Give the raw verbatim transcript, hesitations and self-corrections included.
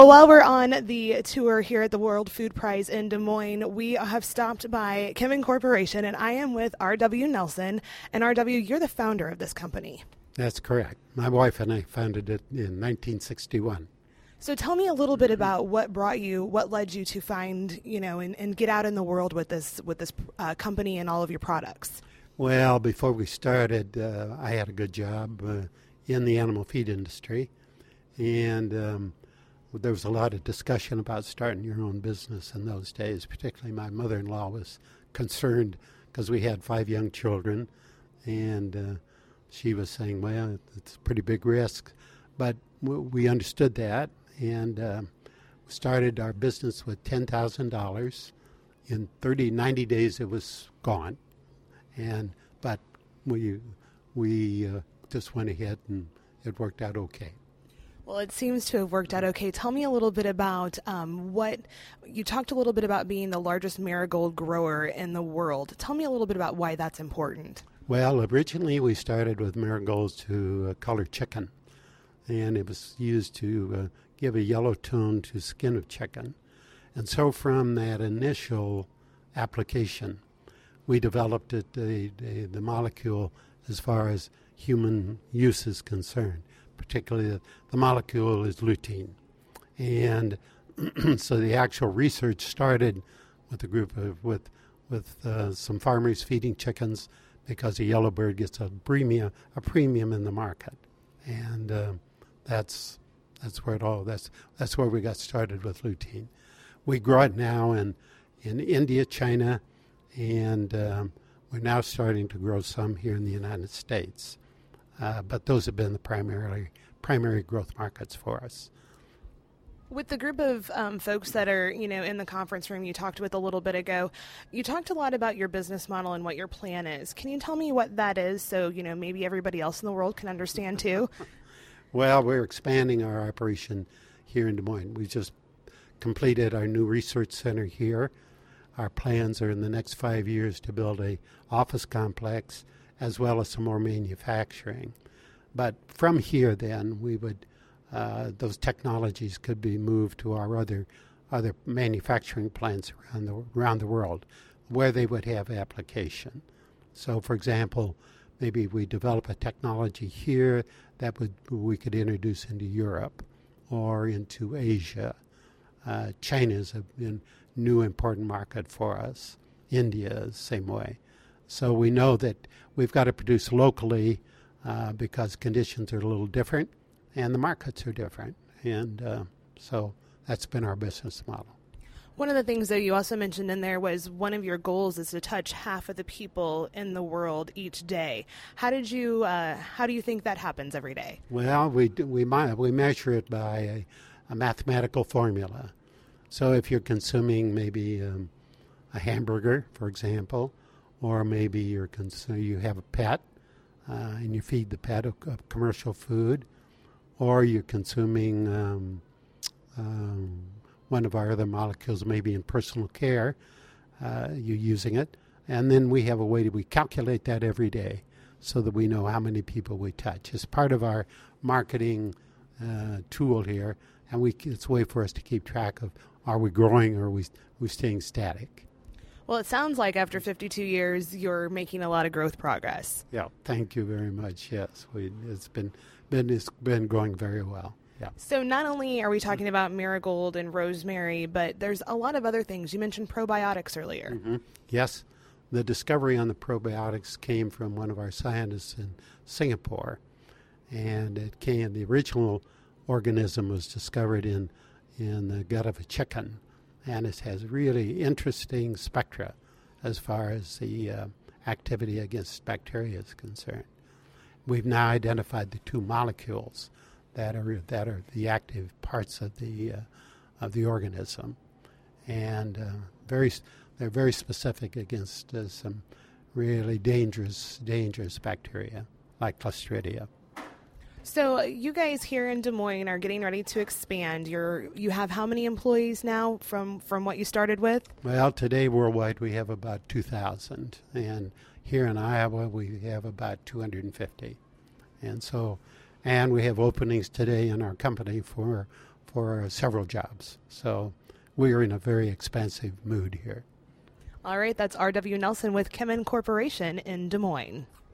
Well, while we're on the tour here at the World Food Prize in Des Moines, we have stopped by Kimmin Corporation, and I am with R W Nelson. And R W, you're the founder of this company. That's correct. My wife and I founded it in nineteen sixty-one. So tell me a little bit about what brought you, what led you to find, you know, and, and get out in the world with this with this uh, company and all of your products. Well, before we started, uh, I had a good job uh, in the animal feed industry, and um, there was a lot of discussion about starting your own business in those days. Particularly my mother-in-law was concerned because we had five young children, and uh, she was saying, well, it's a pretty big risk. But w- we understood that, and uh, started our business with ten thousand dollars. In thirty, ninety days, it was gone. And But we, we uh, just went ahead, and it worked out okay. Well, it seems to have worked out okay. Tell me a little bit about um, what, you talked a little bit about being the largest marigold grower in the world. Tell me a little bit about why that's important. Well, originally we started with marigolds to uh, color chicken, and it was used to uh, give a yellow tone to skin of chicken. And so from that initial application, we developed it, the, the, the molecule as far as human use is concerned. Particularly the, the molecule is lutein. And so the actual research started with a group of, with, with uh, some farmers feeding chickens because a yellow bird gets a premium, a premium in the market. And uh, that's that's where it all, that's, that's where we got started with lutein. We grow it now in, in India, China, and um, we're now starting to grow some here in the United States. Uh, but those have been the primary primary growth markets for us. With the group of um, folks that are, you know, in the conference room you talked with a little bit ago, you talked a lot about your business model and what your plan is. Can you tell me what that is so, you know, maybe everybody else in the world can understand too? Well, we're expanding our operation here in Des Moines. We just completed our new research center here. Our plans are in the next five years to build a office complex as well as some more manufacturing. But from here, then, we would, uh, those technologies could be moved to our other other manufacturing plants around the, around the world where they would have application. So, for example, maybe we develop a technology here that would we could introduce into Europe or into Asia. Uh, China is a, a new important market for us. India is the same way. So we know that we've got to produce locally uh, because conditions are a little different and the markets are different. And uh, so that's been our business model. One of the things that you also mentioned in there was one of your goals is to touch half of the people in the world each day. How did you? Uh, how do you think that happens every day? Well, we we we measure it by a, a mathematical formula. So if you're consuming maybe um, a hamburger, for example, or maybe you're cons- you have a pet uh, and you feed the pet a, a commercial food, or you're consuming um, um, one of our other molecules, maybe in personal care, uh, you're using it. And then we have a way that we calculate that every day so that we know how many people we touch. It's part of our marketing uh, tool here, and we it's a way for us to keep track of are we growing or are we, we staying static. Well, it sounds like after fifty-two years, you're making a lot of growth progress. Yeah, thank you very much. Yes, we, it's been, been it's been going very well. Yeah. So not only are we talking about marigold and rosemary, but there's a lot of other things. You mentioned probiotics earlier. Mm-hmm. Yes, the discovery on the probiotics came from one of our scientists in Singapore, and it came. The original organism was discovered in in the gut of a chicken. And it has really interesting spectra as far as the uh, activity against bacteria is concerned. We've now identified the two molecules that are that are the active parts of the uh, of the organism, and uh, very they're very specific against uh, some really dangerous dangerous bacteria like Clostridia. So you guys here in Des Moines are getting ready to expand. You're you have how many employees now from, from what you started with? Well, today worldwide we have about two thousand, and here in Iowa we have about two hundred fifty. And so, and we have openings today in our company for for several jobs. So we're in a very expensive mood here. All right, that's R W Nelson with Kemin Corporation in Des Moines.